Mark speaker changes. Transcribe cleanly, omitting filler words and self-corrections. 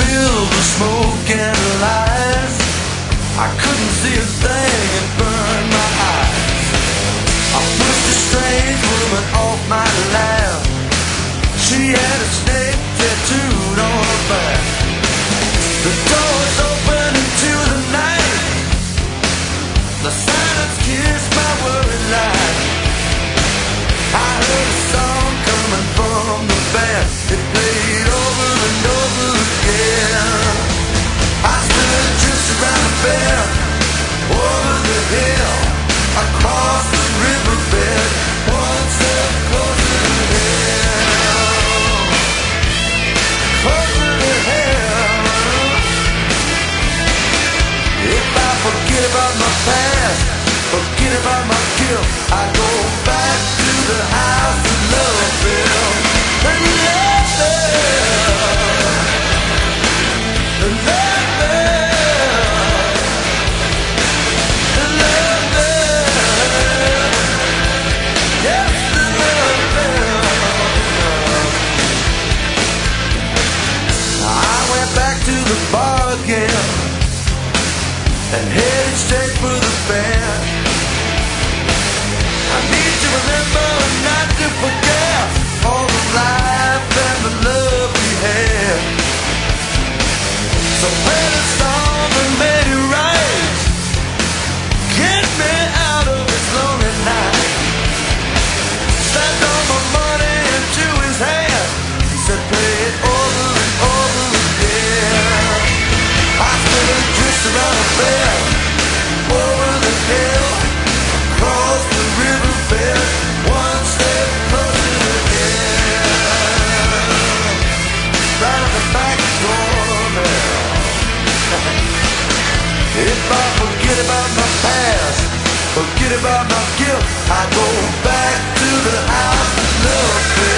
Speaker 1: filled with smoke and lies. I couldn't see a thing, it burned my eyes. I pushed a strange woman off my lap. She had a snake tattooed on her back. The door was open into the night. The silence kissed my worried life. I heard a song coming from the band. It played over and over again. I stood just around the bend, over the hill, across the riverbed, one step closer to hell. Closer to hell. If I forget about my past, forget about my guilt, I go back to the house that love built. And love built. And love built. And love built. Yes, the love built. I went back to the bar again and headed straight for the band. I need to remember not to forget all the life and the love we had. So play the song and make it right. Get me out of this lonely night. Slapped all my money into his hand. He said play it over and over again. I stood just around the bend, over the hill, across the riverbed, one step closer to hell. Right at the back door there. If I forget about my past, forget about my guilt, I go back to the house that love me.